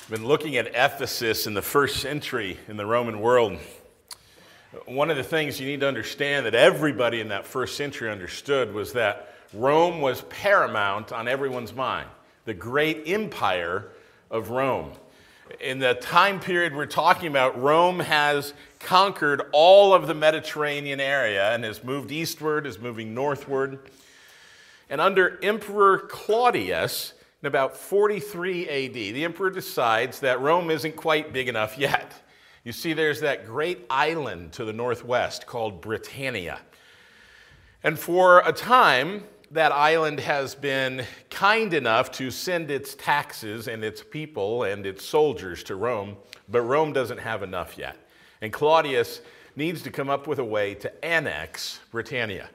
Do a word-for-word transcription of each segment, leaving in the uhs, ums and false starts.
Been looking at Ephesus in the first century in the Roman world. One of the things you need to understand that everybody in that first century understood was that Rome was paramount on everyone's mind, the great empire of Rome. In the time period we're talking about, Rome has conquered all of the Mediterranean area and has moved eastward, is moving northward. And under Emperor Claudius, in about forty-three A D, the emperor decides that Rome isn't quite big enough yet. You see, there's that great island to the northwest called Britannia. And for a time, that island has been kind enough to send its taxes and its people and its soldiers to Rome, but Rome doesn't have enough yet. And Claudius needs to come up with a way to annex Britannia.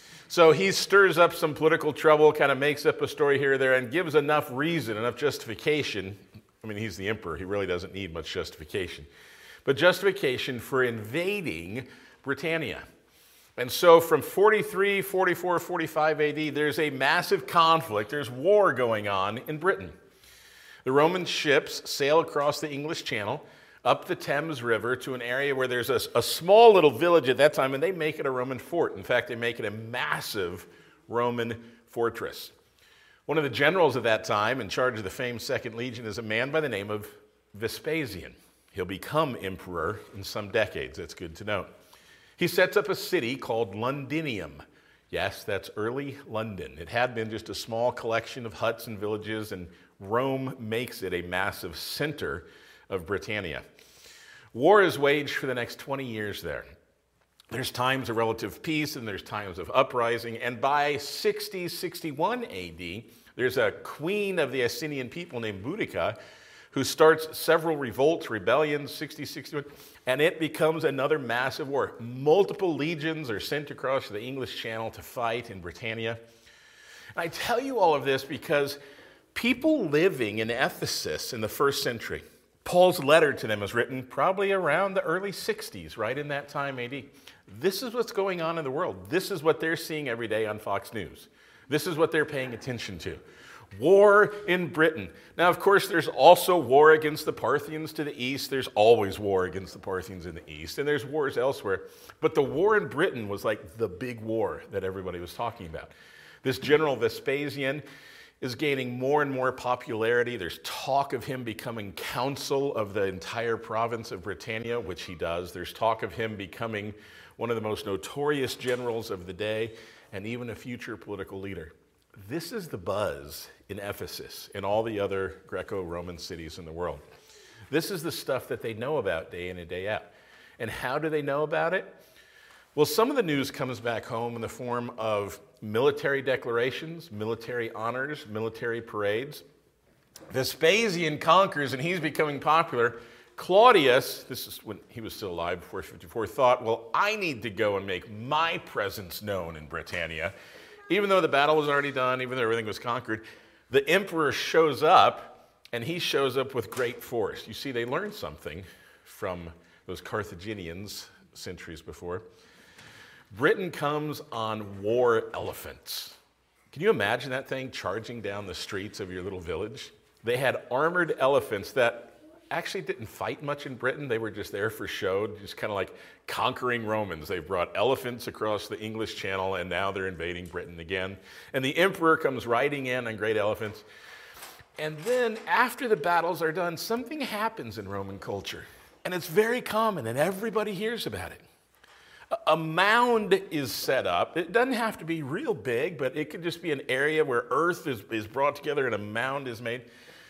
So he stirs up some political trouble, kind of makes up a story here or there, and gives enough reason, enough justification. I mean, he's the emperor. He really doesn't need much justification. But justification for invading Britannia. And so from forty-three, forty-four, forty-five A D, there's a massive conflict. There's war going on in Britain. The Roman ships sail across the English Channel, up the Thames River to an area where there's a, a small little village at that time, and they make it a Roman fort. In fact, they make it a massive Roman fortress. One of the generals of that time, in charge of the famed Second Legion, is a man by the name of Vespasian. He'll become emperor in some decades. That's good to know. He sets up a city called Londinium. Yes, that's early London. It had been just a small collection of huts and villages, and Rome makes it a massive center of Britannia. War is waged for the next twenty years there. There's times of relative peace and there's times of uprising, and by sixty, sixty-one A D, there's a queen of the Assyrian people named Boudica who starts several revolts, rebellions, sixty, sixty-one, and it becomes another massive war. Multiple legions are sent across the English Channel to fight in Britannia. And I tell you all of this because people living in Ephesus in the first century, Paul's letter to them was written probably around the early sixties, right in that time A D. This is what's going on in the world. This is what they're seeing every day on Fox News. This is what they're paying attention to. War in Britain. Now, of course, there's also war against the Parthians to the east. There's always war against the Parthians in the east, and there's wars elsewhere. But the war in Britain was like the big war that everybody was talking about. This general Vespasian is gaining more and more popularity. There's talk of him becoming consul of the entire province of Britannia, which he does. There's talk of him becoming one of the most notorious generals of the day and even a future political leader. This is the buzz in Ephesus and all the other Greco-Roman cities in the world. This is the stuff that they know about day in and day out. And how do they know about it? Well, some of the news comes back home in the form of military declarations, military honors, military parades. Vespasian conquers and he's becoming popular. Claudius, this is when he was still alive before fifty-four, thought, well, I need to go and make my presence known in Britannia. Even though the battle was already done, even though everything was conquered, the emperor shows up and he shows up with great force. You see, they learned something from those Carthaginians centuries before. Britain comes on war elephants. Can you imagine that thing charging down the streets of your little village? They had armored elephants that actually didn't fight much in Britain. They were just there for show, just kind of like conquering Romans. They brought elephants across the English Channel, and now they're invading Britain again. And the emperor comes riding in on great elephants. And then after the battles are done, something happens in Roman culture. And it's very common, and everybody hears about it. A mound is set up. It doesn't have to be real big, but it could just be an area where earth is, is brought together and a mound is made.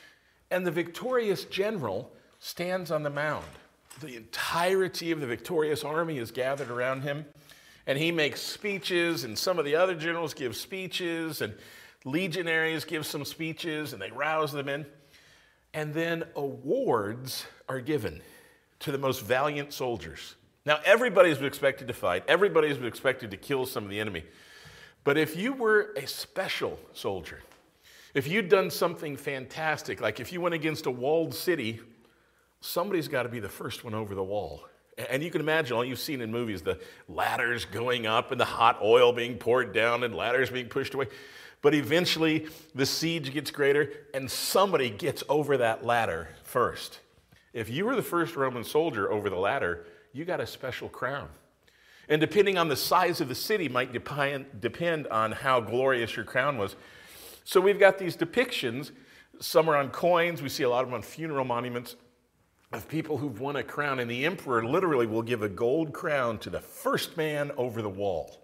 And the victorious general stands on the mound. The entirety of the victorious army is gathered around him, and he makes speeches, and some of the other generals give speeches, and legionaries give some speeches, and they rouse them in. And then awards are given to the most valiant soldiers. Now, everybody is expected to fight. Everybody is expected to kill some of the enemy. But if you were a special soldier, if you'd done something fantastic, like if you went against a walled city, somebody's got to be the first one over the wall. And you can imagine all you've seen in movies, the ladders going up and the hot oil being poured down and ladders being pushed away. But eventually, the siege gets greater, and somebody gets over that ladder first. If you were the first Roman soldier over the ladder, you got a special crown. And depending on the size of the city might depend, depend on how glorious your crown was. So we've got these depictions. Some are on coins. We see a lot of them on funeral monuments of people who've won a crown. And the emperor literally will give a gold crown to the first man over the wall.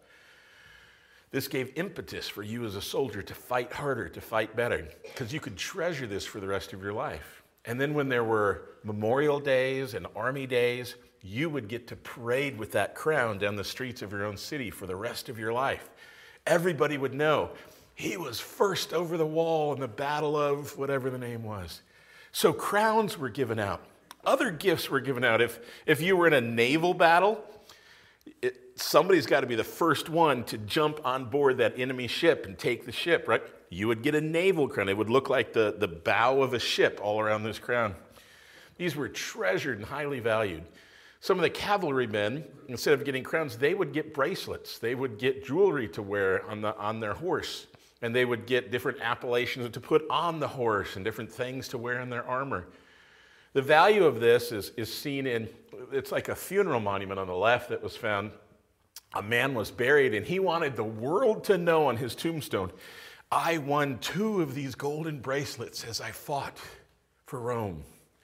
This gave impetus for you as a soldier to fight harder, to fight better, because you could treasure this for the rest of your life. And then when there were memorial days and army days, you would get to parade with that crown down the streets of your own city for the rest of your life. Everybody would know he was first over the wall in the battle of whatever the name was. So crowns were given out. Other gifts were given out. If, if you were in a naval battle, it, somebody's got to be the first one to jump on board that enemy ship and take the ship, right? You would get a naval crown. It would look like the, the bow of a ship all around this crown. These were treasured and highly valued. Some of the cavalrymen, instead of getting crowns, they would get bracelets. They would get jewelry to wear on, the, on their horse. And they would get different appellations to put on the horse and different things to wear in their armor. The value of this is, is seen in, it's like a funeral monument on the left that was found. A man was buried, and he wanted the world to know on his tombstone, I won two of these golden bracelets as I fought for Rome.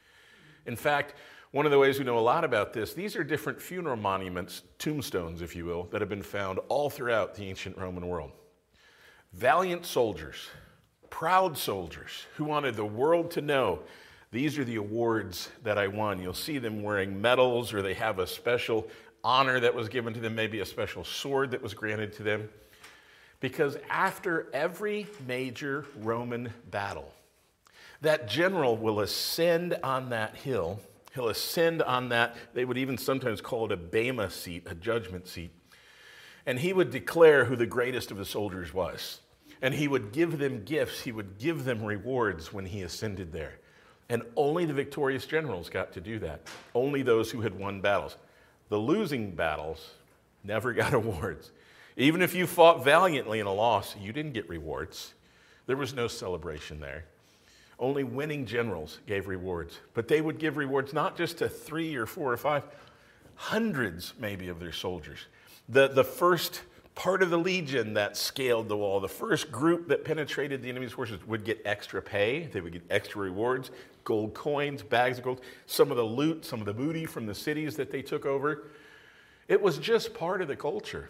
In fact, one of the ways we know a lot about this, these are different funeral monuments, tombstones, if you will, that have been found all throughout the ancient Roman world. Valiant soldiers, proud soldiers who wanted the world to know, these are the awards that I won. You'll see them wearing medals, or they have a special honor that was given to them, maybe a special sword that was granted to them. Because after every major Roman battle, that general will ascend on that hill. He'll ascend on that, they would even sometimes call it a bema seat, a judgment seat. And he would declare who the greatest of the soldiers was. And he would give them gifts, he would give them rewards when he ascended there. And only the victorious generals got to do that. Only those who had won battles. The losing battles never got awards. Even if you fought valiantly in a loss, you didn't get rewards. There was no celebration there. Only winning generals gave rewards. But they would give rewards not just to three or four or five, hundreds maybe of their soldiers. The, the first part of the legion that scaled the wall, the first group that penetrated the enemy's forces would get extra pay. They would get extra rewards, gold coins, bags of gold, some of the loot, some of the booty from the cities that they took over. It was just part of the culture.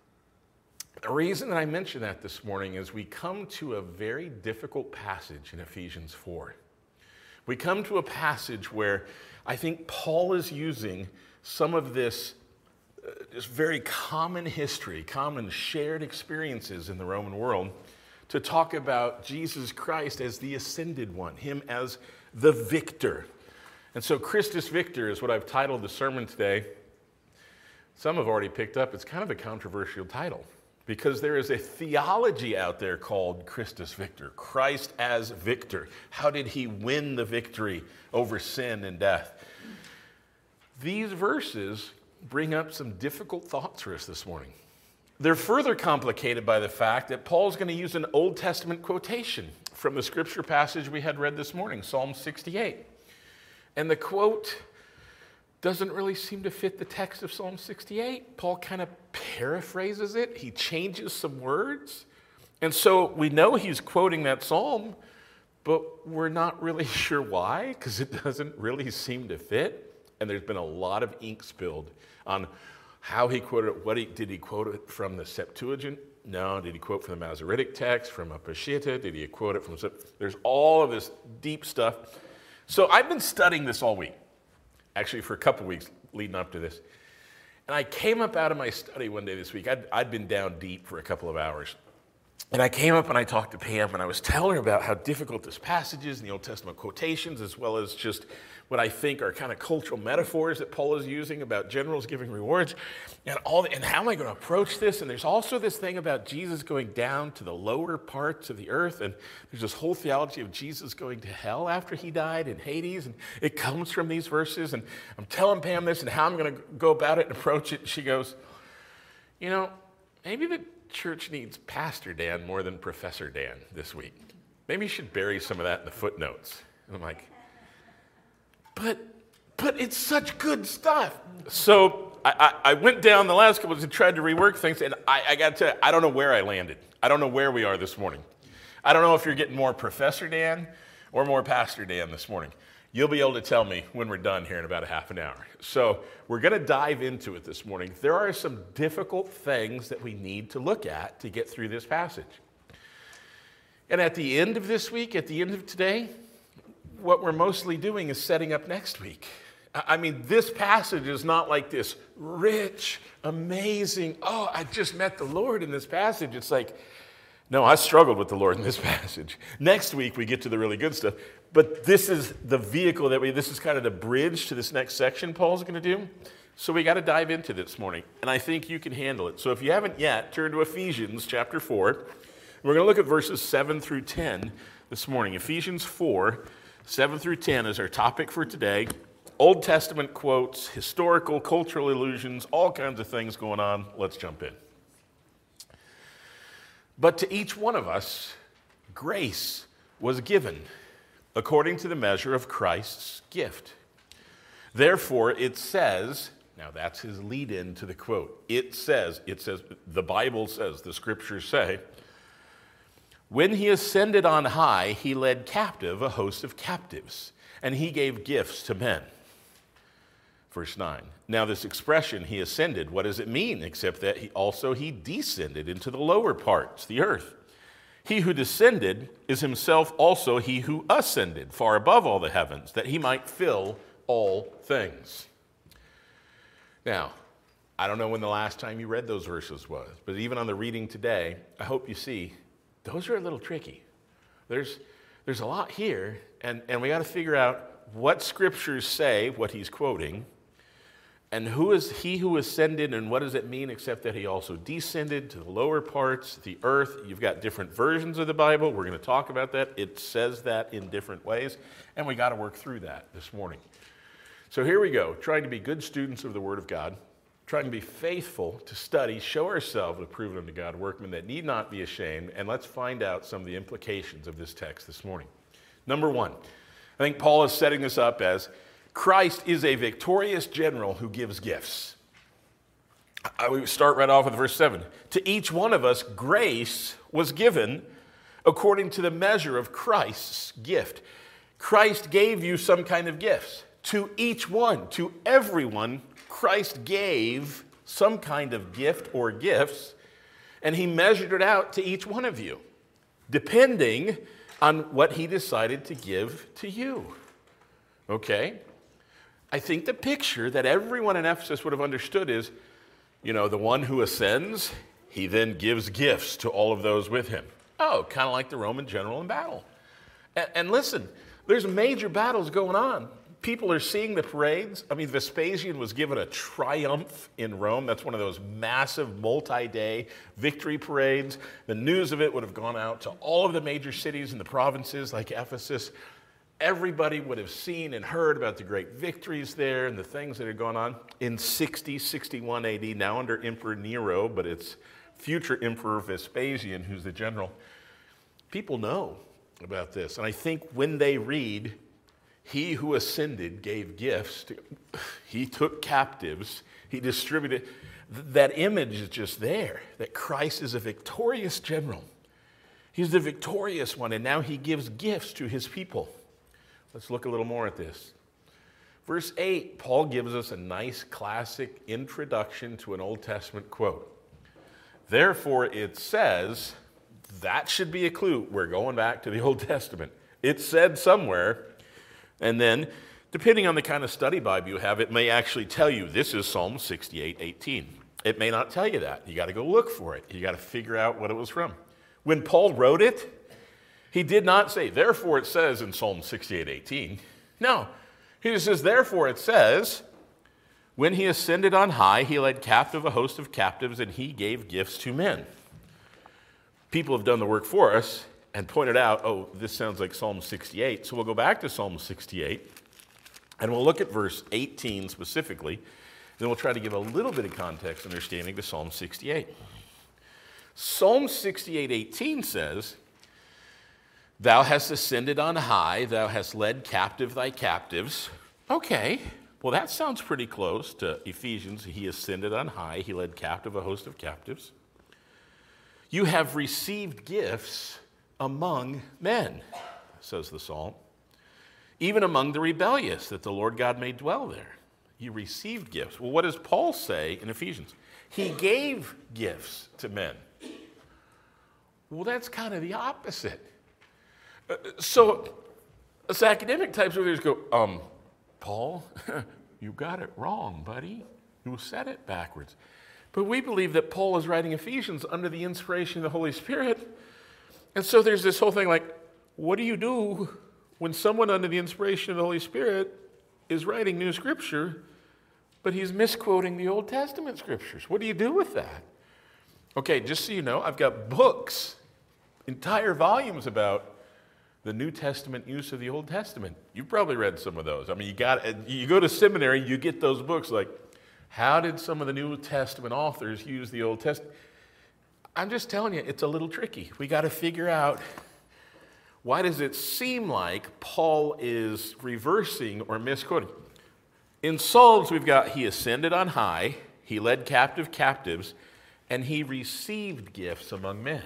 The reason that I mention that this morning is we come to a very difficult passage in Ephesians four. We come to a passage where I think Paul is using some of this, uh, this very common history, common shared experiences in the Roman world to talk about Jesus Christ as the ascended one, him as the victor. And so Christus Victor is what I've titled the sermon today. Some have already picked up, it's kind of a controversial title, because there is a theology out there called Christus Victor, Christ as victor. How did he win the victory over sin and death? These verses bring up some difficult thoughts for us this morning. They're further complicated by the fact that Paul's going to use an Old Testament quotation from the scripture passage we had read this morning, Psalm sixty-eight. And the quote doesn't really seem to fit the text of Psalm sixty-eight. Paul kind of paraphrases it. He changes some words. And so we know he's quoting that psalm, but we're not really sure why, because it doesn't really seem to fit. And there's been a lot of ink spilled on how he quoted it. What he, did he quote it from the Septuagint? No. Did he quote from the Masoretic text, from a Peshitta? Did he quote it from... There's all of this deep stuff. So I've been studying this all week. Actually, for a couple weeks leading up to this. And I came up out of my study one day this week. I'd, I'd been down deep for a couple of hours. And I came up and I talked to Pam, and I was telling her about how difficult this passage is in the Old Testament quotations, as well as just what I think are kind of cultural metaphors that Paul is using about generals giving rewards, and all. The, and how am I going to approach this? And there's also this thing about Jesus going down to the lower parts of the earth, and there's this whole theology of Jesus going to hell after he died in Hades, and it comes from these verses. And I'm telling Pam this and how I'm going to go about it and approach it. And she goes, you know, maybe the church needs Pastor Dan more than Professor Dan this week. Maybe you should bury some of that in the footnotes. And I'm like, but, but it's such good stuff. So I, I, I went down the last couple and tried to rework things, and I, I got to tell you, I don't know where I landed. I don't know where we are this morning. I don't know if you're getting more Professor Dan or more Pastor Dan this morning. You'll be able to tell me when we're done here in about a half an hour. So we're going to dive into it this morning. There are some difficult things that we need to look at to get through this passage. And at the end of this week, at the end of today, what we're mostly doing is setting up next week. I mean, this passage is not like this rich, amazing, oh, I just met the Lord in this passage. It's like, no, I struggled with the Lord in this passage. Next week, we get to the really good stuff. But this is the vehicle that we, this is kind of the bridge to this next section Paul's going to do. So we got to dive into this morning. And I think you can handle it. So if you haven't yet, turn to Ephesians chapter four. We're going to look at verses seven through ten this morning. Ephesians four, seven through ten is our topic for today. Old Testament quotes, historical, cultural allusions, all kinds of things going on. Let's jump in. But to each one of us, grace was given according to the measure of Christ's gift. Therefore, it says, now that's his lead-in to the quote. It says, it says, the Bible says, the scriptures say, when he ascended on high, he led captive a host of captives, and he gave gifts to men. Verse nine. Now this expression, he ascended, what does it mean? Except that he also he descended into the lower parts, the earth. He who descended is himself also he who ascended far above all the heavens, that he might fill all things. Now, I don't know when the last time you read those verses was, but even on the reading today, I hope you see, those are a little tricky. There's, there's a lot here, and, and we got to figure out what scriptures say what he's quoting, and who is he who ascended, and what does it mean except that he also descended to the lower parts, the earth? You've got different versions of the Bible. We're going to talk about that. It says that in different ways, and we got to work through that this morning. So here we go, trying to be good students of the Word of God, trying to be faithful to study, show ourselves approved unto God, workmen that need not be ashamed, and let's find out some of the implications of this text this morning. Number one, I think Paul is setting this up as Christ is a victorious general who gives gifts. I would start right off with verse seven. To each one of us, grace was given according to the measure of Christ's gift. Christ gave you some kind of gifts. To each one, to everyone, Christ gave some kind of gift or gifts, and he measured it out to each one of you, depending on what he decided to give to you. Okay? I think the picture that everyone in Ephesus would have understood is, you know, the one who ascends, he then gives gifts to all of those with him. Oh, kind of like the Roman general in battle. And, and listen, there's major battles going on. People are seeing the parades. I mean, Vespasian was given a triumph in Rome. That's one of those massive multi-day victory parades. The news of it would have gone out to all of the major cities in the provinces like Ephesus. Everybody would have seen and heard about the great victories there and the things that had gone on in sixty, sixty-one A D, now under Emperor Nero, but it's future Emperor Vespasian who's the general. People know about this. And I think when they read, he who ascended gave gifts, to, he took captives, he distributed, that image is just there, that Christ is a victorious general. He's the victorious one, and now he gives gifts to his people. Let's look a little more at this. Verse eight, Paul gives us a nice classic introduction to an Old Testament quote. Therefore, it says, that should be a clue. We're going back to the Old Testament. It said somewhere, and then, depending on the kind of study Bible you have, it may actually tell you this is Psalm sixty-eight eighteen. It may not tell you that. You got to go look for it. You got to figure out what it was from. When Paul wrote it, he did not say, therefore it says in Psalm sixty-eight eighteen. No, he just says, therefore it says, when he ascended on high, he led captive a host of captives, and he gave gifts to men. People have done the work for us and pointed out, oh, this sounds like Psalm sixty-eight. So we'll go back to Psalm sixty-eight, and we'll look at verse eighteen specifically. Then we'll try to give a little bit of context understanding to Psalm sixty-eight. Psalm sixty-eight eighteen says, thou hast ascended on high, thou hast led captive thy captives. Okay, well that sounds pretty close to Ephesians. He ascended on high, he led captive a host of captives. You have received gifts among men, says the psalm, even among the rebellious, that the Lord God may dwell there. You received gifts. Well, what does Paul say in Ephesians? He gave gifts to men. Well, that's kind of the opposite. Uh, so, us academic types over there go, um, Paul, you got it wrong, buddy. You said it backwards. But we believe that Paul is writing Ephesians under the inspiration of the Holy Spirit. And so there's this whole thing like, what do you do when someone under the inspiration of the Holy Spirit is writing new scripture, but he's misquoting the Old Testament scriptures? What do you do with that? Okay, just so you know, I've got books, entire volumes about the New Testament use of the Old Testament. You've probably read some of those. I mean, you got you go to seminary, you get those books like, how did some of the New Testament authors use the Old Testament? I'm just telling you, it's a little tricky. We got to figure out, why does it seem like Paul is reversing or misquoting? In Psalms, we've got, he ascended on high, he led captive captives, and he received gifts among men.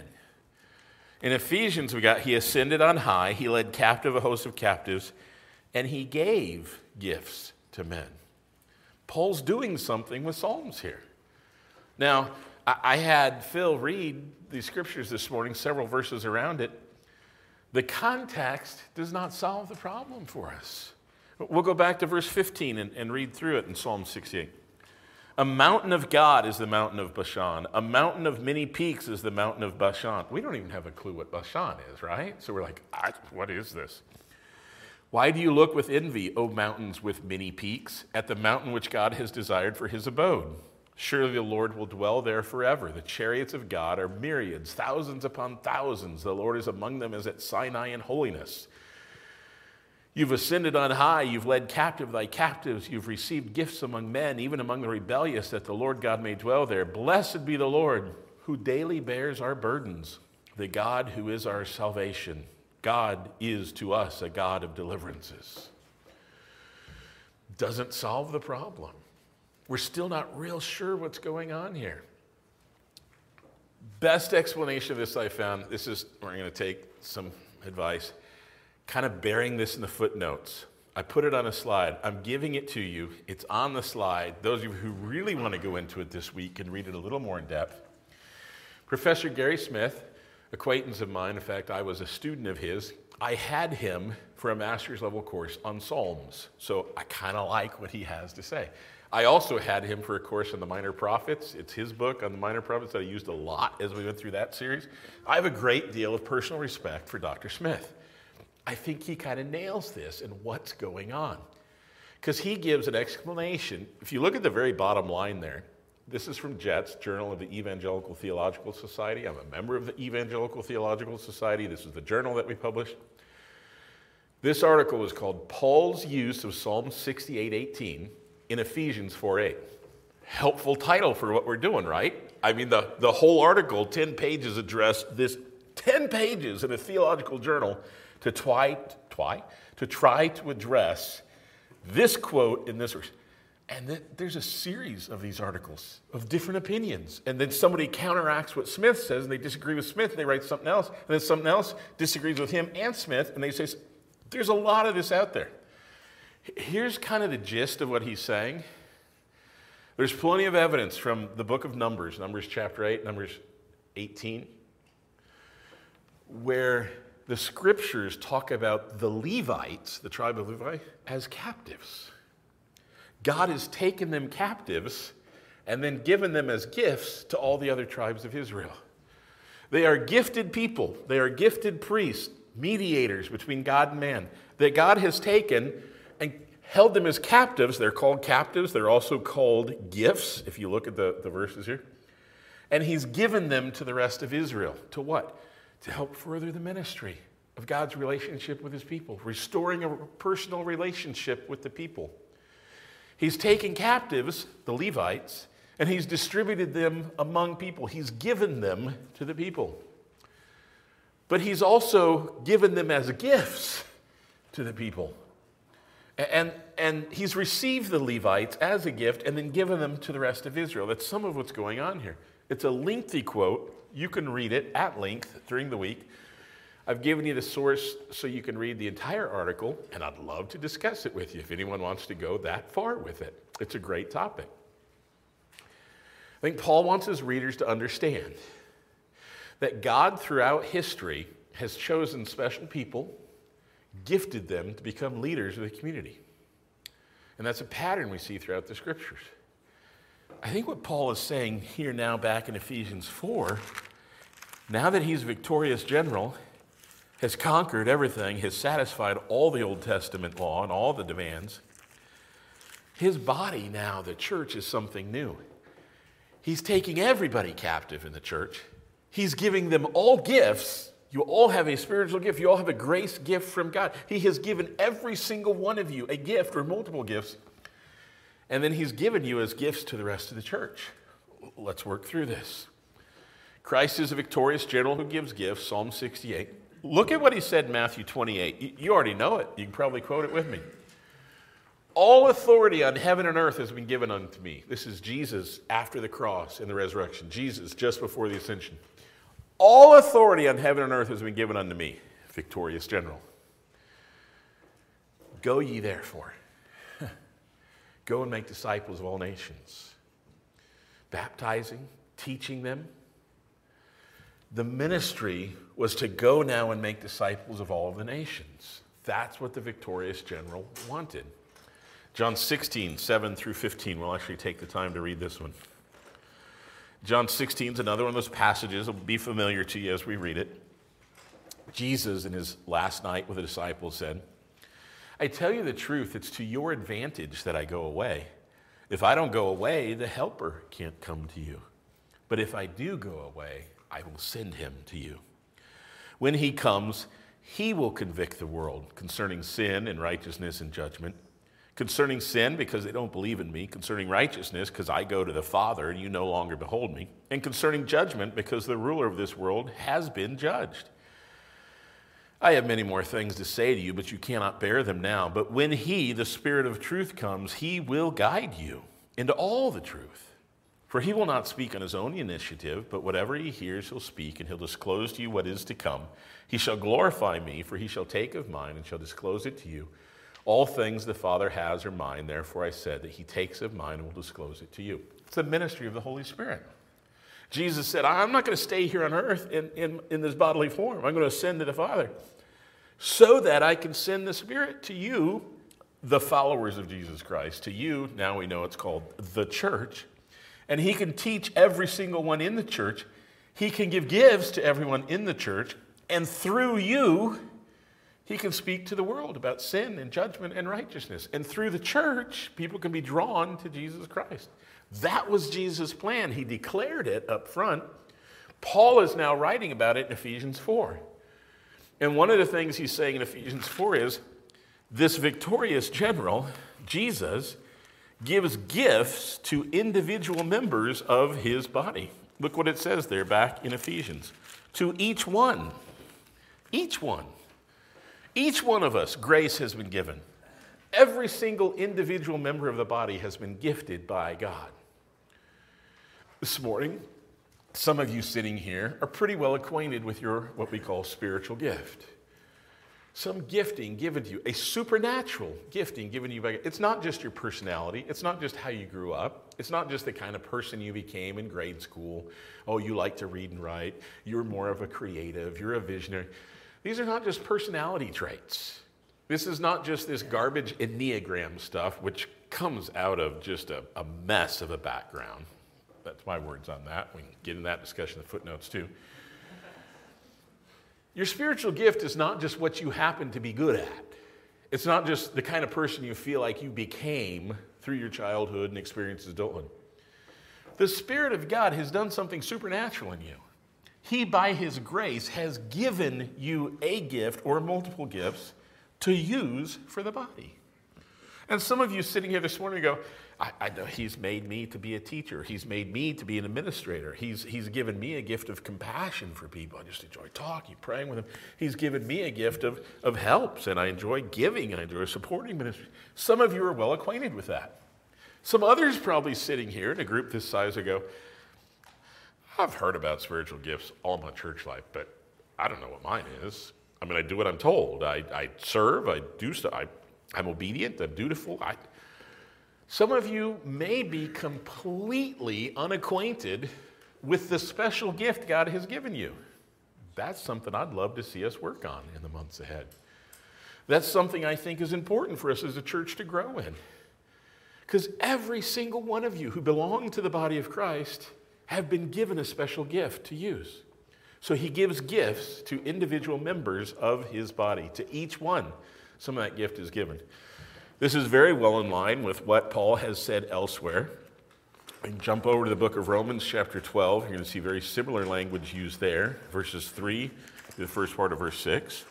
In Ephesians, we got, he ascended on high, he led captive a host of captives, and he gave gifts to men. Paul's doing something with Psalms here. Now, I had Phil read the scriptures this morning, several verses around it. The context does not solve the problem for us. We'll go back to verse fifteen and, and read through it in Psalm sixty-eight. A mountain of God is the mountain of Bashan. A mountain of many peaks is the mountain of Bashan. We don't even have a clue what Bashan is, right? So we're like, what is this? Why do you look with envy, O mountains with many peaks, at the mountain which God has desired for his abode? Surely the Lord will dwell there forever. The chariots of God are myriads, thousands upon thousands. The Lord is among them as at Sinai in holiness. You've ascended on high. You've led captive thy captives. You've received gifts among men, even among the rebellious, that the Lord God may dwell there. Blessed be the Lord, who daily bears our burdens, the God who is our salvation. God is to us a God of deliverances. Doesn't solve the problem. We're still not real sure what's going on here. Best explanation of this I found, this is, we're going to take some advice, kind of bearing this in the footnotes. I put it on a slide. I'm giving it to you. It's on the slide. Those of you who really want to go into it this week can read it a little more in depth. Professor Gary Smith, acquaintance of mine, in fact, I was a student of his. I had him for a master's level course on Psalms, so I kind of like what he has to say. I also had him for a course on the Minor Prophets. It's his book on the Minor Prophets that I used a lot as we went through that series. I have a great deal of personal respect for Doctor Smith. I think he kind of nails this and what's going on, because he gives an explanation. If you look at the very bottom line there, this is from Jets, Journal of the Evangelical Theological Society. I'm a member of the Evangelical Theological Society. This is the journal that we published. This article is called Paul's Use of Psalm sixty-eight eighteen in Ephesians four eight. Helpful title for what we're doing, right? I mean, the, the whole article, ten pages, address this, ten pages in a theological journal to try, try, to try to address this quote in this verse. And then there's a series of these articles of different opinions. And then somebody counteracts what Smith says, and they disagree with Smith, and they write something else. And then something else disagrees with him and Smith, and they say, there's a lot of this out there. Here's kind of the gist of what he's saying. There's plenty of evidence from the book of Numbers, Numbers chapter eight, Numbers eighteen, where the scriptures talk about the Levites, the tribe of Levi, as captives. God has taken them captives and then given them as gifts to all the other tribes of Israel. They are gifted people. They are gifted priests, mediators between God and man, that God has taken and held them as captives. They're called captives. They're also called gifts, if you look at the, the verses here. And he's given them to the rest of Israel. To what? To help further the ministry of God's relationship with his people, restoring a personal relationship with the people. He's taken captives, the Levites, And he's distributed them among people. He's given them to the people. But he's also given them as gifts to the people. And, and he's received the Levites as a gift and then given them to the rest of Israel. That's some of what's going on here. It's a lengthy quote. You can read it at length during the week. I've given you the source so you can read the entire article, and I'd love to discuss it with you if anyone wants to go that far with it. It's a great topic. I think Paul wants his readers to understand that God throughout history has chosen special people, gifted them to become leaders of the community. And that's a pattern we see throughout the scriptures. I think what Paul is saying here now back in Ephesians four, now that he's victorious general, has conquered everything, has satisfied all the Old Testament law and all the demands, his body now, the church, is something new. He's taking everybody captive in the church. He's giving them all gifts. You all have a spiritual gift. You all have a grace gift from God. He has given every single one of you a gift or multiple gifts. And then he's given you as gifts to the rest of the church. Let's work through this. Christ is a victorious general who gives gifts, Psalm sixty-eight. Look at what he said in Matthew twenty-eight. You already know it. You can probably quote it with me. All authority on heaven and earth has been given unto me. This is Jesus after the cross and the resurrection. Jesus just before the ascension. All authority on heaven and earth has been given unto me, victorious general. Go ye therefore. Go and make disciples of all nations. Baptizing, teaching them. The ministry was to go now and make disciples of all the nations. That's what the victorious general wanted. John sixteen, seven through fifteen. We'll actually take the time to read this one. John sixteen is another one of those passages that will be familiar to you as we read it. Jesus, in his last night with the disciples, said, I tell you the truth, it's to your advantage that I go away. If I don't go away, the Helper can't come to you. But if I do go away, I will send him to you. When he comes, he will convict the world concerning sin and righteousness and judgment. Concerning sin, because they don't believe in me. Concerning righteousness, because I go to the Father and you no longer behold me. And concerning judgment, because the ruler of this world has been judged. I have many more things to say to you, but you cannot bear them now. But when he, the Spirit of truth, comes, he will guide you into all the truth. For he will not speak on his own initiative, but whatever he hears he'll speak, and he'll disclose to you what is to come. He shall glorify me, for he shall take of mine and shall disclose it to you. All things the Father has are mine, therefore I said that he takes of mine and will disclose it to you. It's the ministry of the Holy Spirit. Jesus said, I'm not going to stay here on earth in, in, in this bodily form. I'm going to ascend to the Father so that I can send the Spirit to you, the followers of Jesus Christ. To you, now we know it's called the church. And he can teach every single one in the church. He can give gifts to everyone in the church. And through you, he can speak to the world about sin and judgment and righteousness. And through the church, people can be drawn to Jesus Christ. That was Jesus' plan. He declared it up front. Paul is now writing about it in Ephesians four. And one of the things he's saying in Ephesians four is, this victorious general, Jesus, gives gifts to individual members of his body. Look what it says there back in Ephesians. To each one, each one, each one of us, grace has been given. Every single individual member of the body has been gifted by God. This morning, some of you sitting here are pretty well acquainted with your, what we call, spiritual gift. Some gifting given to you, a supernatural gifting given to you by God. It's not just your personality. It's not just how you grew up. It's not just the kind of person you became in grade school. Oh, you like to read and write. You're more of a creative. You're a visionary. These are not just personality traits. This is not just this garbage Enneagram stuff, which comes out of just a, a mess of a background. That's my words on that. We can get in that discussion in the footnotes too. Your spiritual gift is not just what you happen to be good at. It's not just the kind of person you feel like you became through your childhood and experiences as adulthood. The Spirit of God has done something supernatural in you. He, by his grace, has given you a gift or multiple gifts to use for the body. And some of you sitting here this morning go, I, I know he's made me to be a teacher. He's made me to be an administrator. He's, he's given me a gift of compassion for people. I just enjoy talking, praying with them. He's given me a gift of, of helps, and I enjoy giving, and I enjoy supporting ministry. Some of you are well acquainted with that. Some others probably sitting here in a group this size ago, I've heard about spiritual gifts all my church life, but I don't know what mine is. I mean, I do what I'm told. I, I serve, I do stuff. I, I'm obedient, I'm dutiful. I, some of you may be completely unacquainted with the special gift God has given you. That's something I'd love to see us work on in the months ahead. That's something I think is important for us as a church to grow in. Because every single one of you who belong to the body of Christ have been given a special gift to use. So he gives gifts to individual members of his body. To each one, some of that gift is given. This is very well in line with what Paul has said elsewhere. We can jump over to the book of Romans, chapter twelve. You're going to see very similar language used there, verses three to the first part of verse six.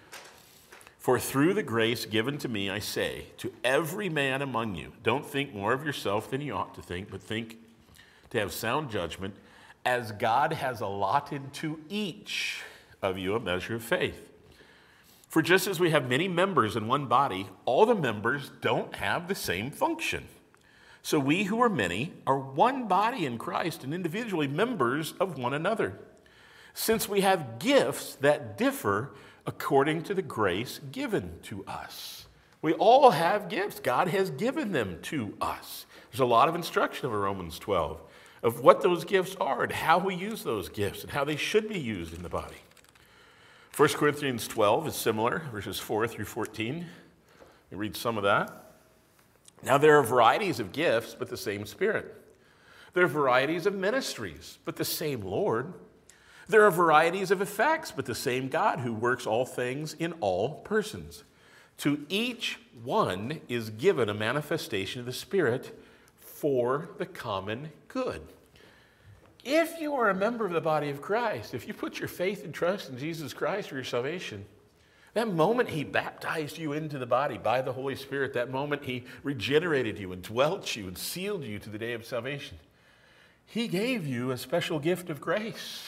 For through the grace given to me, I say, to every man among you, don't think more of yourself than you ought to think, but think to have sound judgment, as God has allotted to each of you a measure of faith. For just as we have many members in one body, all the members don't have the same function. So we who are many are one body in Christ and individually members of one another. Since we have gifts that differ according to the grace given to us. We all have gifts. God has given them to us. There's a lot of instruction over Romans twelve of what those gifts are and how we use those gifts and how they should be used in the body. First Corinthians twelve is similar, verses four through fourteen. You read some of that. Now there are varieties of gifts, but the same Spirit. There are varieties of ministries, but the same Lord. There are varieties of effects, but the same God who works all things in all persons. To each one is given a manifestation of the Spirit for the common good. If you are a member of the body of Christ, if you put your faith and trust in Jesus Christ for your salvation, that moment he baptized you into the body by the Holy Spirit, that moment he regenerated you and dwelt you and sealed you to the day of salvation, he gave you a special gift of grace.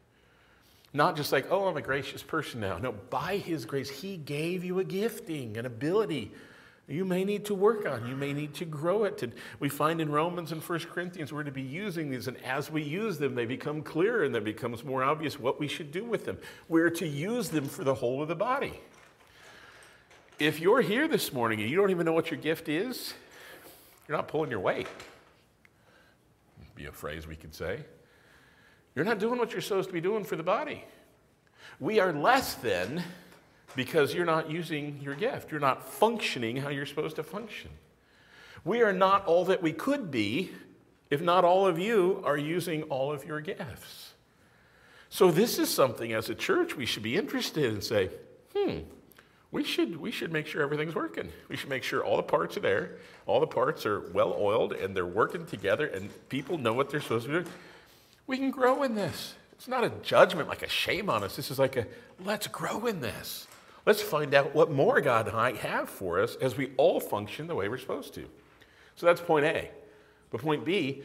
Not just like, oh, I'm a gracious person now. No, by his grace, he gave you a gifting, an ability you may need to work on. You may need to grow it. And we find in Romans and First Corinthians we're to be using these, and as we use them, they become clearer and it becomes more obvious what we should do with them. We're to use them for the whole of the body. If you're here this morning and you don't even know what your gift is, you're not pulling your weight. That'd be a phrase we could say. You're not doing what you're supposed to be doing for the body. We are less than because you're not using your gift. You're not functioning how you're supposed to function. We are not all that we could be if not all of you are using all of your gifts. So this is something as a church we should be interested in and say, hmm, we should, we should make sure everything's working. We should make sure all the parts are there, all the parts are well oiled, and they're working together, and people know what they're supposed to be doing. We can grow in this. It's not a judgment, like a shame on us. This is like a, let's grow in this. Let's find out what more God might have for us as we all function the way we're supposed to. So that's point A. But point B,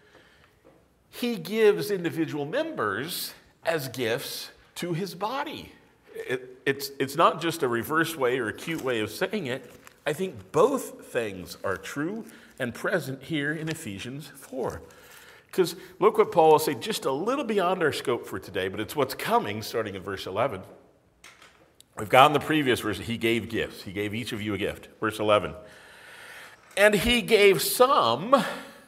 he gives individual members as gifts to his body. It, it's, it's not just a reverse way or a cute way of saying it. I think both things are true and present here in Ephesians four. Because look what Paul will say, just a little beyond our scope for today, but it's what's coming, starting in verse eleven. We've got in the previous verse, he gave gifts. He gave each of you a gift. Verse eleven. And he gave some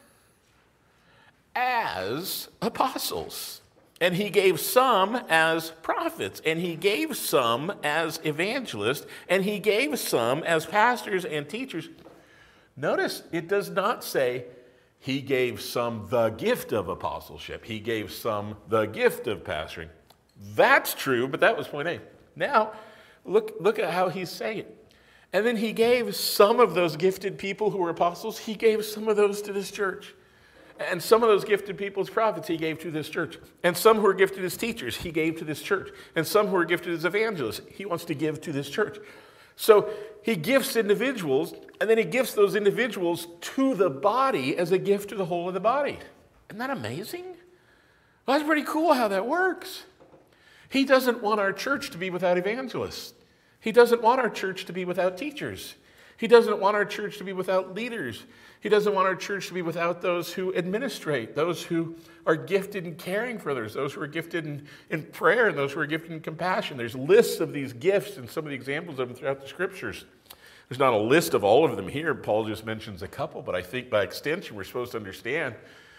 as apostles. And he gave some as prophets. And he gave some as evangelists. And he gave some as pastors and teachers. Notice, it does not say he gave some the gift of apostleship. He gave some the gift of pastoring. That's true, but that was point A. Now, Look, look at how he's saying it. And then he gave some of those gifted people who were apostles, he gave some of those to this church. And some of those gifted people as prophets, he gave to this church. And some who are gifted as teachers, he gave to this church. And some who are gifted as evangelists, he wants to give to this church. So he gifts individuals And then he gives those individuals to the body as a gift to the whole of the body. Isn't that amazing? Well, that's pretty cool how that works. He doesn't want our church to be without evangelists. He doesn't want our church to be without teachers. He doesn't want our church to be without leaders. He doesn't want our church to be without those who administrate, those who are gifted in caring for others, those who are gifted in, in prayer, and those who are gifted in compassion. There's lists of these gifts and some of the examples of them throughout the scriptures. There's not a list of all of them here. Paul just mentions a couple, but I think by extension we're supposed to understand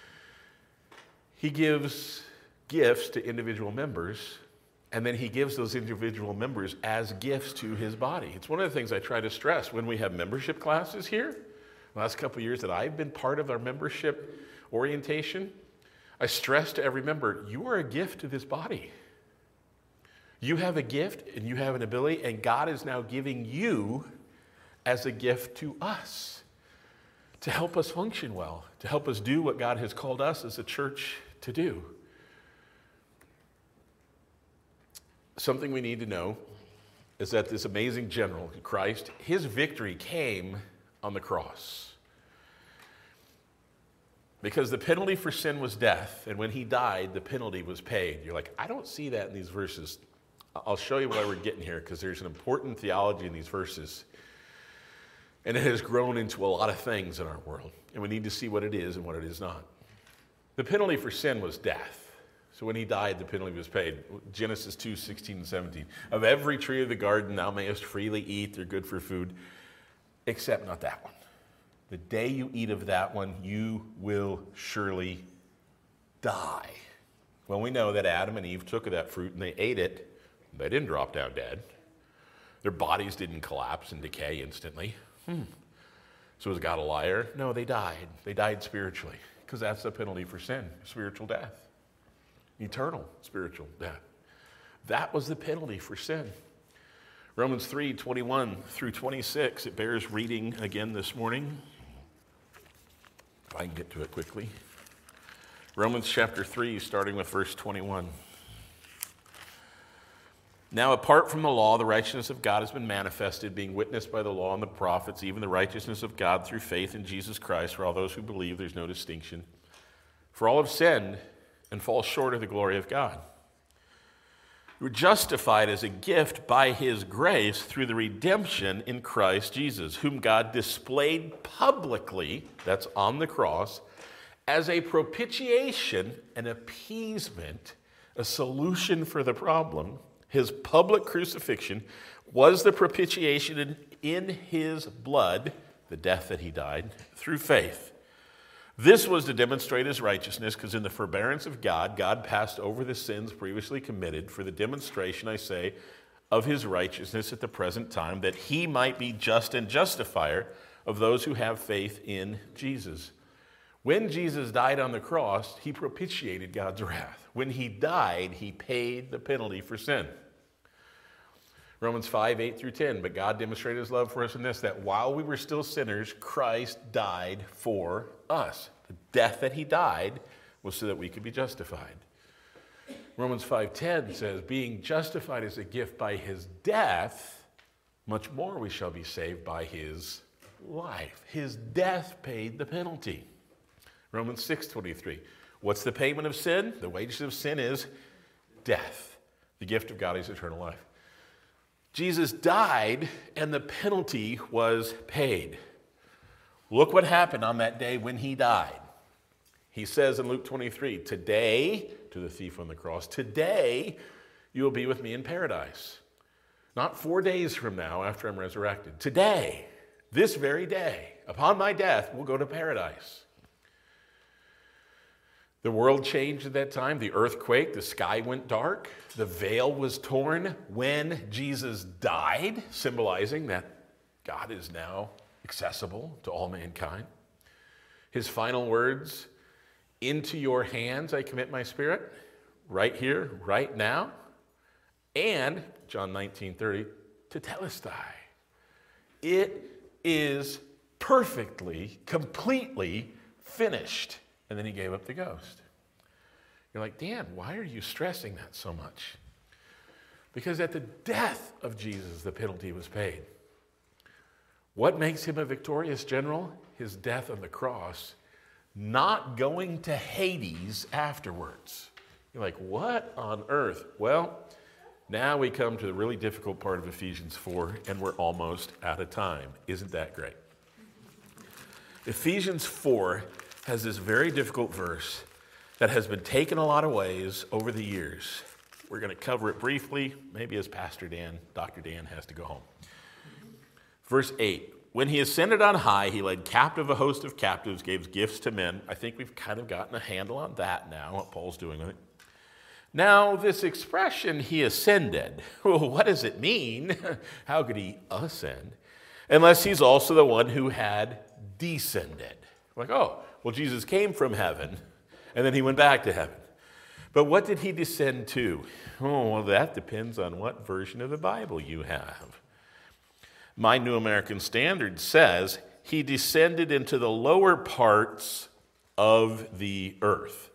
he gives gifts to individual members, and then he gives those individual members as gifts to his body. It's one of the things I try to stress when we have membership classes here. The last couple of years that I've been part of our membership orientation, I stress to every member, you are a gift to this body. You have a gift and you have an ability, and God is now giving you as a gift to us to help us function well, to help us do what God has called us as a church to do. Something we need to know is that this amazing general, Christ, his victory came on the cross. Because the penalty for sin was death, and when he died, the penalty was paid. You're like, I don't see that in these verses. I'll show you why we're getting here, because there's an important theology in these verses. And it has grown into a lot of things in our world, and we need to see what it is and what it is not. The penalty for sin was death. So when he died, the penalty was paid. Genesis two, sixteen and seventeen. Of every tree of the garden thou mayest freely eat, they're good for food, except not that one. The day you eat of that one, you will surely die. Well, we know that Adam and Eve took of that fruit and they ate it. They didn't drop down dead. Their bodies didn't collapse and decay instantly. Hmm. So was God a liar? No, they died. They died spiritually, because that's the penalty for sin, spiritual death. Eternal spiritual death. That was the penalty for sin. Romans three, twenty-one through twenty-six, it bears reading again this morning. If I can get to it quickly. Romans chapter three, starting with verse twenty-one. Now, apart from the law, the righteousness of God has been manifested, being witnessed by the law and the prophets, even the righteousness of God through faith in Jesus Christ. For all those who believe, there's no distinction. For all have sinned and fall short of the glory of God. You were justified as a gift by his grace through the redemption in Christ Jesus, whom God displayed publicly, that's on the cross, as a propitiation, an appeasement, a solution for the problem. His public crucifixion was the propitiation in, in his blood, the death that he died, through faith. This was to demonstrate his righteousness, because in the forbearance of God, God passed over the sins previously committed for the demonstration, I say, of his righteousness at the present time, that he might be just and justifier of those who have faith in Jesus. When Jesus died on the cross, he propitiated God's wrath. When he died, he paid the penalty for sin. Romans five, eight through ten, but God demonstrated his love for us in this, that while we were still sinners, Christ died for us. The death that he died was so that we could be justified. Romans five ten says, being justified as a gift by his death, much more we shall be saved by his life. His death paid the penalty. Romans six twenty-three, what's the payment of sin? The wages of sin is death. The gift of God is eternal life. Jesus died and the penalty was paid. Look what happened on that day when he died. He says in Luke twenty-three, today, to the thief on the cross, today you will be with me in paradise. Not four days from now after I'm resurrected. Today, this very day, upon my death, we'll go to paradise. The world changed at that time. The earth quaked. The sky went dark. The veil was torn when Jesus died, symbolizing that God is now accessible to all mankind. His final words, into your hands I commit my spirit, right here, right now. And, John nineteen thirty, tetelestai. It is perfectly, completely finished. And then he gave up the ghost. You're like, Dan, why are you stressing that so much? Because at the death of Jesus, the penalty was paid. What makes him a victorious general? His death on the cross, not going to Hades afterwards. You're like, what on earth? Well, now we come to the really difficult part of Ephesians four, and we're almost out of time. Isn't that great? Ephesians four has this very difficult verse that has been taken a lot of ways over the years. We're going to cover it briefly, maybe as Pastor Dan, Doctor Dan has to go home. Verse eight, when he ascended on high, he led captive a host of captives, gave gifts to men. I think we've kind of gotten a handle on that now, what Paul's doing with it. Now, this expression, he ascended, well, what does it mean? How could he ascend? Unless he's also the one who had descended. Like, oh, well, Jesus came from heaven, and then he went back to heaven. But what did he descend to? Oh, well, that depends on what version of the Bible you have. My New American Standard says he descended into the lower parts of the earth.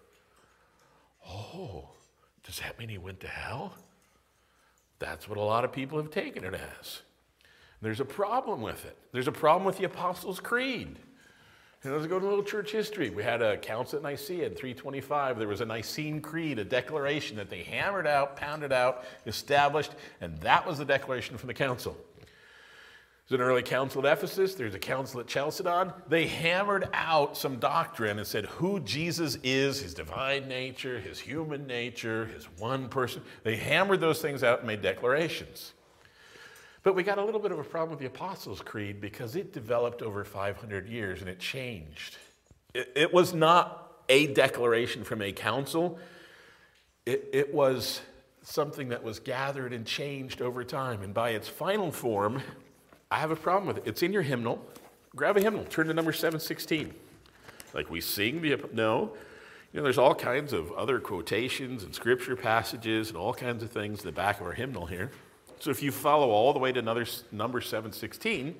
Oh, does that mean he went to hell? That's what a lot of people have taken it as. There's a problem with it. There's a problem with the Apostles' Creed. And let's go to a little church history. We had a council at Nicaea in three twenty-five. There was a Nicene Creed, a declaration that they hammered out, pounded out, established, and that was the declaration from the council. There's an early council at Ephesus. There's a council at Chalcedon. They hammered out some doctrine and said who Jesus is, his divine nature, his human nature, his one person. They hammered those things out and made declarations. But we got a little bit of a problem with the Apostles' Creed because it developed over five hundred years and it changed. It, it was not a declaration from a council. It, it was something that was gathered and changed over time. And by its final form, I have a problem with it. It's in your hymnal. Grab a hymnal. Turn to number seven sixteen. Like we sing the... No. You know, there's all kinds of other quotations and scripture passages and all kinds of things in the back of our hymnal here. So if you follow all the way to another, number seven sixteen,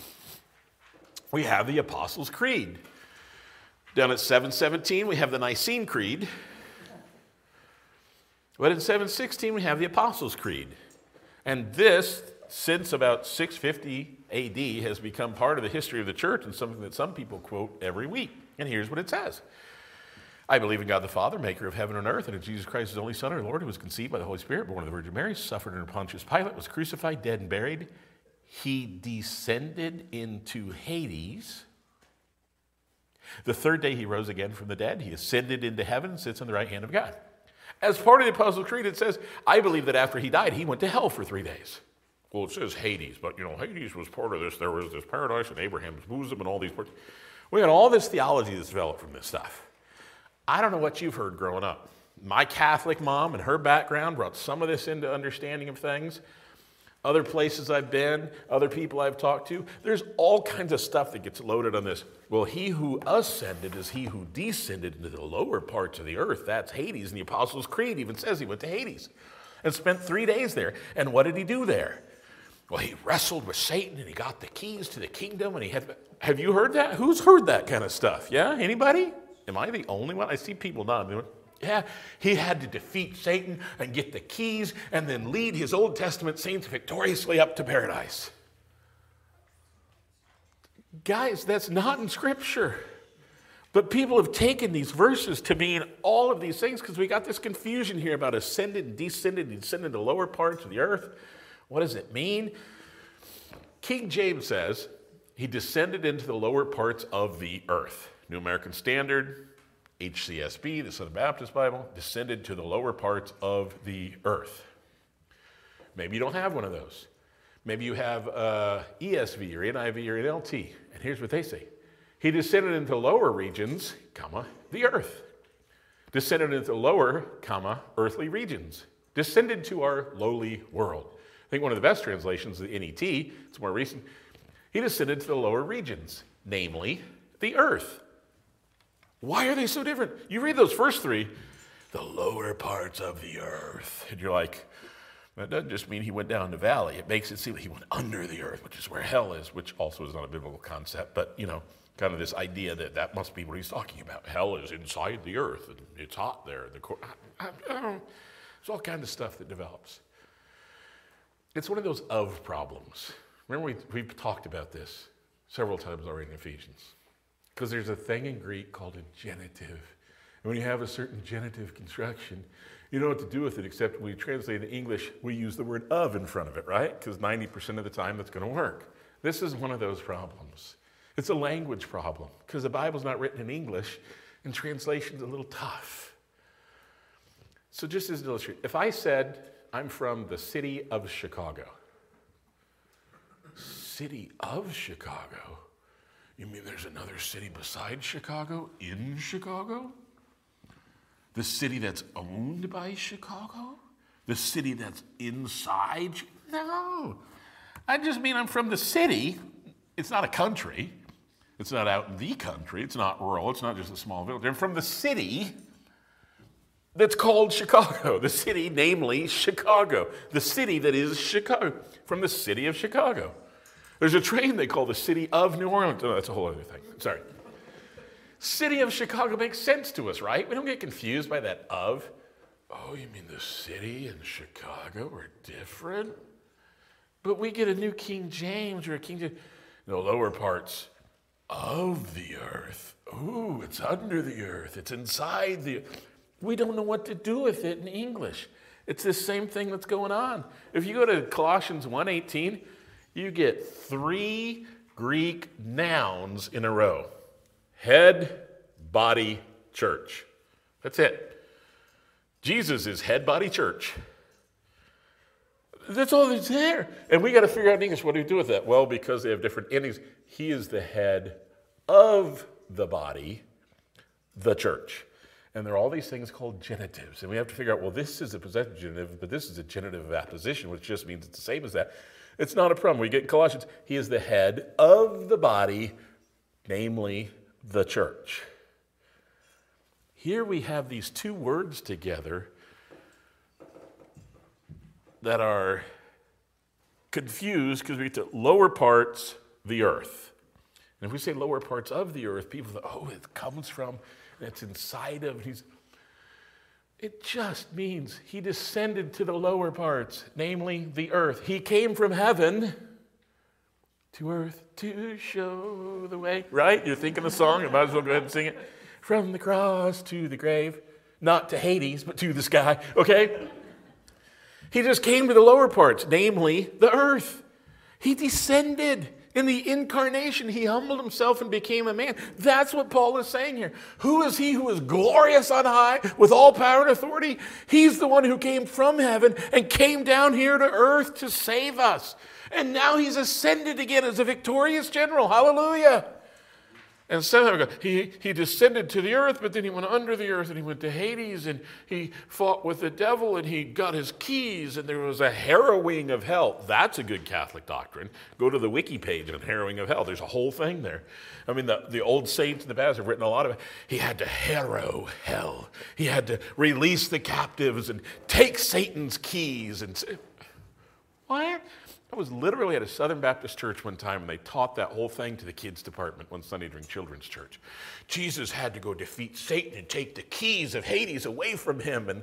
we have the Apostles' Creed. Down at seven seventeen, we have the Nicene Creed. But in seven sixteen, we have the Apostles' Creed. And this, since about six fifty A D, has become part of the history of the church and something that some people quote every week. And here's what it says. I believe in God the Father, maker of heaven and earth, and in Jesus Christ, his only Son, our Lord, who was conceived by the Holy Spirit, born of the Virgin Mary, suffered under Pontius Pilate, was crucified, dead, and buried. He descended into Hades. The third day he rose again from the dead. He ascended into heaven and sits on the right hand of God. As part of the Apostles' Creed, it says, I believe that after he died, he went to hell for three days. Well, it says Hades, but, you know, Hades was part of this. There was this paradise in Abraham's bosom and all these parts. We got all this theology that's developed from this stuff. I don't know what you've heard growing up. My Catholic mom and her background brought some of this into understanding of things. Other places I've been, other people I've talked to, there's all kinds of stuff that gets loaded on this. Well, he who ascended is he who descended into the lower parts of the earth. That's Hades. And the Apostles' Creed even says he went to Hades and spent three days there. And what did he do there? Well, he wrestled with Satan and he got the keys to the kingdom. And he had. Have you heard that? Who's heard that kind of stuff? Yeah? Anybody? Am I the only one? I see people nodding. Yeah, he had to defeat Satan and get the keys and then lead his Old Testament saints victoriously up to paradise. Guys, that's not in Scripture. But people have taken these verses to mean all of these things because we got this confusion here about ascended and descended and descended to lower parts of the earth. What does it mean? King James says he descended into the lower parts of the earth. New American Standard, H C S B, the Southern Baptist Bible, descended to the lower parts of the earth. Maybe you don't have one of those. Maybe you have uh, E S V or N I V or N L T. And here's what they say. He descended into lower regions, comma, the earth. Descended into lower, comma, earthly regions. Descended to our lowly world. I think one of the best translations is the N E T. It's more recent. He descended to the lower regions, namely the earth. Why are they so different? You read those first three, the lower parts of the earth. And you're like, that doesn't just mean he went down the valley. It makes it seem like he went under the earth, which is where hell is, which also is not a biblical concept. But, you know, kind of this idea that that must be what he's talking about. Hell is inside the earth, and it's hot there. The cor- I, I, I don't know. There's all kinds of stuff that develops. It's one of those of problems. Remember, we, we've talked about this several times already in Ephesians. Because there's a thing in Greek called a genitive. And when you have a certain genitive construction, you don't know what to do with it, except when we translate it in English, we use the word of in front of it, right? Because ninety percent of the time that's going to work. This is one of those problems. It's a language problem, because the Bible's not written in English, and translation's a little tough. So just as an illustration, if I said, I'm from the city of Chicago. City of Chicago? You mean there's another city besides Chicago in Chicago? The city that's owned by Chicago? The city that's inside? No. I just mean I'm from the city. It's not a country. It's not out in the country. It's not rural. It's not just a small village. I'm from the city that's called Chicago. The city, namely Chicago. The city that is Chicago. From the city of Chicago. There's a train they call the city of New Orleans. Oh, that's a whole other thing. Sorry. City of Chicago makes sense to us, right? We don't get confused by that of. Oh, you mean the city and Chicago are different? But we get a New King James or a King James. The lower parts of the earth. Ooh, it's under the earth. It's inside the earth. We don't know what to do with it in English. It's the same thing that's going on. If you go to Colossians one eighteen, you get three Greek nouns in a row. Head, body, church. That's it. Jesus is head, body, church. That's all that's there. And we got to figure out in English, what do we do with that? Well, because they have different endings. He is the head of the body, the church. And there are all these things called genitives. And we have to figure out, well, this is a possessive genitive, but this is a genitive of apposition, which just means it's the same as that. It's not a problem. We get in Colossians, he is the head of the body, namely the church. Here we have these two words together that are confused because we get to lower parts, the earth. And if we say lower parts of the earth, people think, oh, it comes from, and it's inside of, he's, it just means he descended to the lower parts, namely the earth. He came from heaven to earth to show the way. Right? You're thinking the song, you might as well go ahead and sing it. From the cross to the grave, not to Hades, but to the sky, okay? He just came to the lower parts, namely the earth. He descended. In the incarnation, he humbled himself and became a man. That's what Paul is saying here. Who is he who is glorious on high with all power and authority? He's the one who came from heaven and came down here to earth to save us. And now he's ascended again as a victorious general. Hallelujah. And somehow he, he descended to the earth, but then he went under the earth and he went to Hades and he fought with the devil and he got his keys and there was a harrowing of hell. That's a good Catholic doctrine. Go to the wiki page on harrowing of hell. There's a whole thing there. I mean, the, the old saints in the past have written a lot of it. He had to harrow hell. He had to release the captives and take Satan's keys. And say, what? I was literally at a Southern Baptist church one time and they taught that whole thing to the kids department one Sunday during children's church. Jesus had to go defeat Satan and take the keys of Hades away from him. And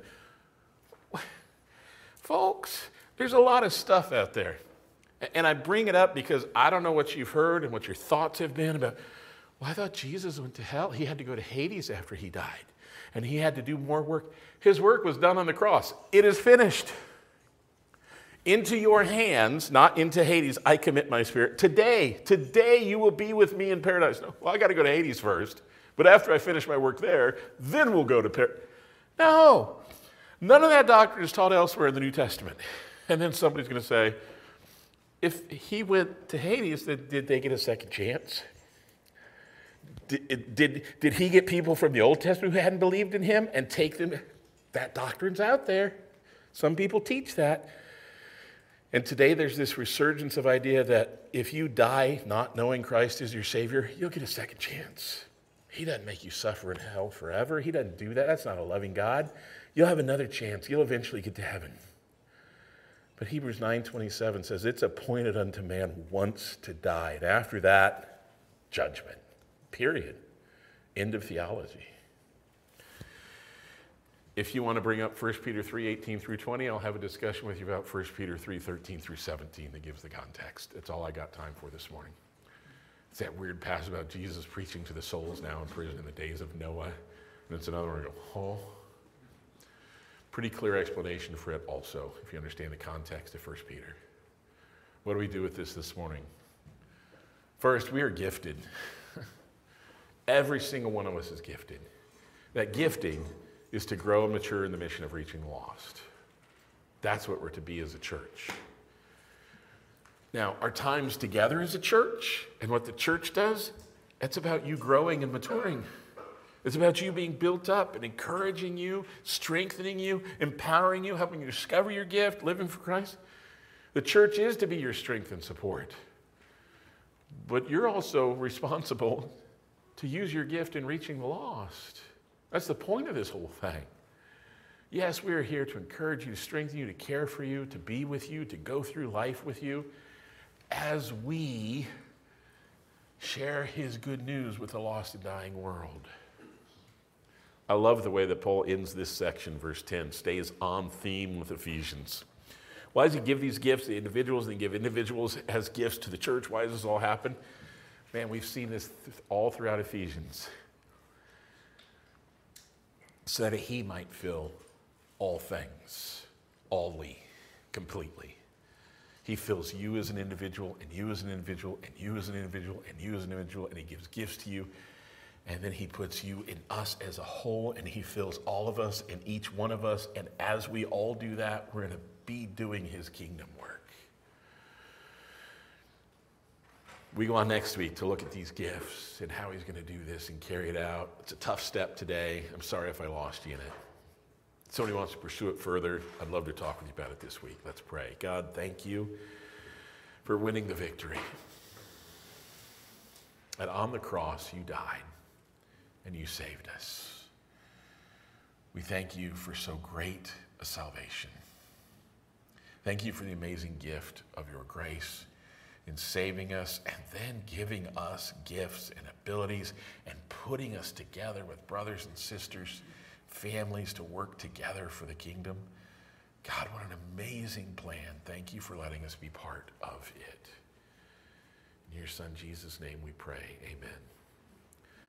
folks, there's a lot of stuff out there. And I bring it up because I don't know what you've heard and what your thoughts have been about, well, I thought Jesus went to hell. He had to go to Hades after he died. And he had to do more work. His work was done on the cross. It is finished. Into your hands, not into Hades, I commit my spirit. Today, today you will be with me in paradise. No, well, I got to go to Hades first. But after I finish my work there, then we'll go to paradise. No. None of that doctrine is taught elsewhere in the New Testament. And then somebody's going to say, if he went to Hades, then did they get a second chance? Did, did, did he get people from the Old Testament who hadn't believed in him and take them? That doctrine's out there. Some people teach that. And today there's this resurgence of idea that if you die not knowing Christ is your Savior, you'll get a second chance. He doesn't make you suffer in hell forever. He doesn't do that. That's not a loving God. You'll have another chance. You'll eventually get to heaven. But Hebrews nine twenty-seven says it's appointed unto man once to die. And after that, judgment. Period. End of theology. If you want to bring up First Peter three, eighteen through twenty, I'll have a discussion with you about First Peter three, thirteen through seventeen that gives the context. That's all I got time for this morning. It's that weird passage about Jesus preaching to the souls now in prison in the days of Noah. And it's another one I go, oh. Pretty clear explanation for it also, if you understand the context of First Peter. What do we do with this this morning? First, we are gifted. Every single one of us is gifted. That gifting is to grow and mature in the mission of reaching the lost. That's what we're to be as a church. Now, our times together as a church and what the church does, it's about you growing and maturing. It's about you being built up and encouraging you, strengthening you, empowering you, helping you discover your gift, living for Christ. The church is to be your strength and support. But you're also responsible to use your gift in reaching the lost. That's the point of this whole thing. Yes, we are here to encourage you, to strengthen you, to care for you, to be with you, to go through life with you as we share his good news with the lost and dying world. I love the way that Paul ends this section, verse ten, stays on theme with Ephesians. Why does he give these gifts to individuals and he give individuals as gifts to the church? Why does this all happen? Man, we've seen this all throughout Ephesians. So that he might fill all things, allly, completely. He fills you as an individual, and you as an individual, and you as an individual, and you as an individual, and he gives gifts to you. And then he puts you in us as a whole, and he fills all of us and each one of us. And as we all do that, we're going to be doing his kingdom work. We go on next week to look at these gifts and how he's going to do this and carry it out. It's a tough step today. I'm sorry if I lost you in it. If somebody wants to pursue it further, I'd love to talk with you about it this week. Let's pray. God, thank you for winning the victory. And on the cross, you died and you saved us. We thank you for so great a salvation. Thank you for the amazing gift of your grace in saving us and then giving us gifts and abilities and putting us together with brothers and sisters, families to work together for the kingdom. God, what an amazing plan. Thank you for letting us be part of it. In your son Jesus' name we pray, amen.